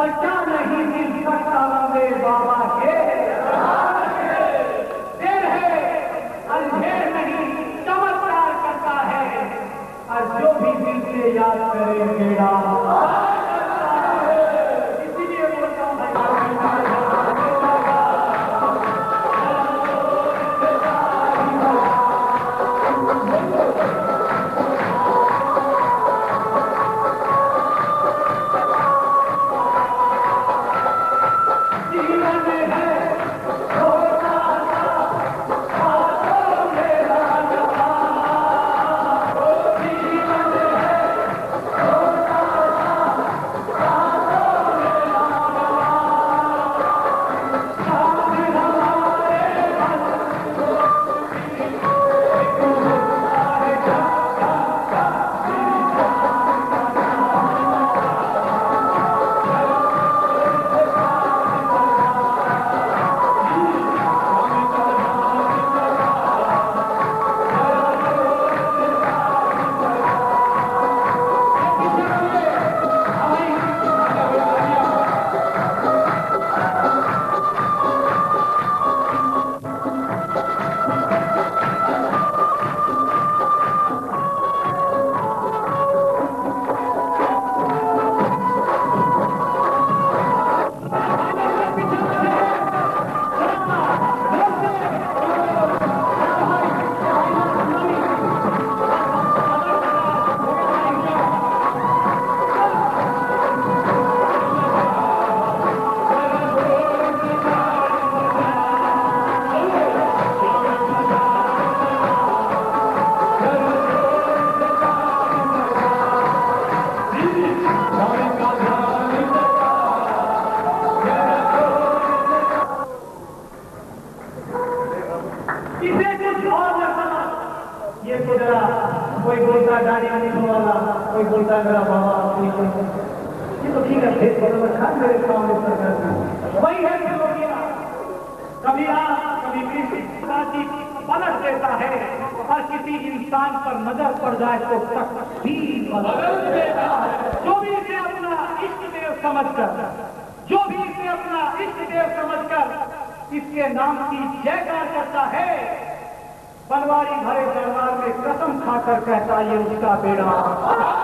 पर क्या नहीं मिल सकता मेरे बाबा के। देर है अंधेर नहीं चमत्कार करता है, और जो भी दिल से याद करे बेड़ा इसीलिए बोलता हूँ ये तो जरा कोई बोलता गाड़ी आने वाला, कोई बोलता मेरा बाबा, ये तो ठीक है खेत बदल खान मेरे सामने सरकार वही है फिलोगिया। कभी आप कभी किसी पलट देता है और किसी इंसान पर नजर पड़ जाए तो तकदीर बदल देता है। जो भी इसे अपना इष्ट देव समझकर, जो भी इसे अपना इष्ट देव समझकर इसके नाम की जयकार करता है, बनवारी भरे दरबार में कसम खाकर कहता ये उसका बेड़ा